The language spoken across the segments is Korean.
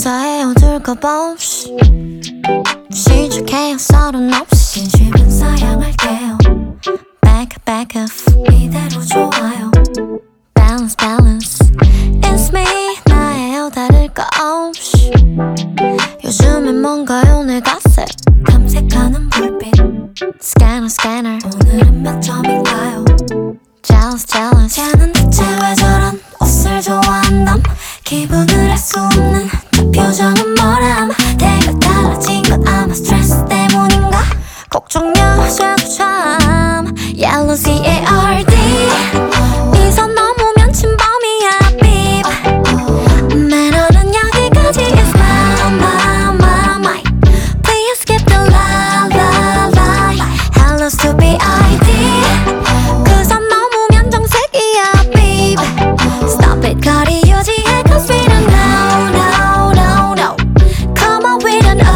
인사해 어둘까봐 없이 시작해요 서른 없이 진심은 사양할게요 Back off 이대로 좋아요 Balance It's me 나예요 다를 거 없이 요즘엔 뭔가요 내 갓색 탐색하는 불빛 Scanner 오늘은 몇 점인가요 Jealous 쟤는 대체 왜 저런 옷을 좋아한담 기분을 알 수 없는 저 표정은 뭐람 내가 달라진 건 아마 스트레스 때문인가 걱정 여자도 참 Yellow CARD 이 선 넘으면 침범이야 beep 매너는 여기까지 is my Please skip the lie Hello stupid ID 그 선 넘으면 정색이야 beep Stop it 거리 유지해 cause we don't know Come on we don't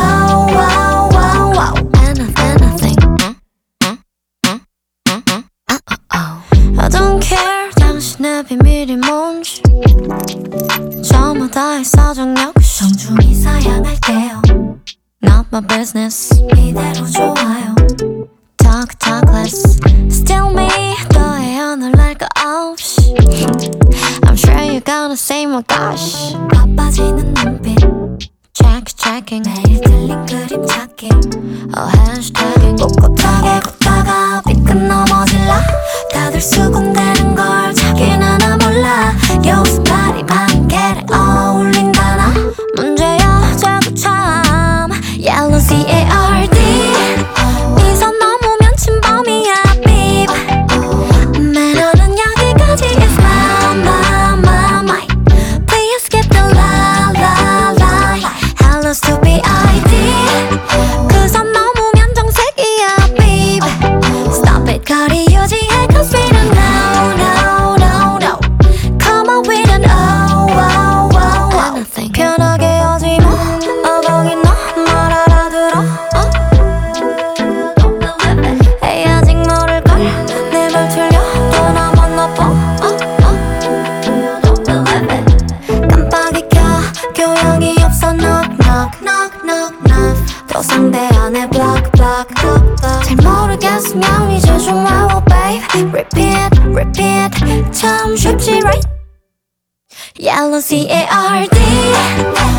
anything I don't care 당신의 비밀이 뭔지 저마다의 사정 역시 정중히 사양할게요 Not my business 이대로 좋아요 Talk less Still me 너의 오늘 날 거 없이 I'm sure you're gonna say my gosh 바빠지는 눈빛 Checking 매일 틀린 그림 찾기 Hashtagging 꼿꼿하게 걷다가 삐끗 넘어질라 다들 수군대는 걸 자기는 하나 몰라 여기서 파리만 걔를 어울린다나 문제야 자꾸 참 Yellow CARD 이 선 넘으면 침범이야 beep 매너는 여기까지 is my Please skip the lie Hello stupid ID 그 선 넘으면 정색이야 beep Stop it 거리 유지해 cause we don't know Come on we don't anything 편하게 하지 마 거기 너말 알아들어 에이 아직 모를걸 내 말 틀려 또 나만 나빠 깜빡이 켜 교양이 없어 knock 또 상대 안에 block 잘 모르겠으면 이제 좀 외워 babe Repeat 참 쉽지 right Yellow CARD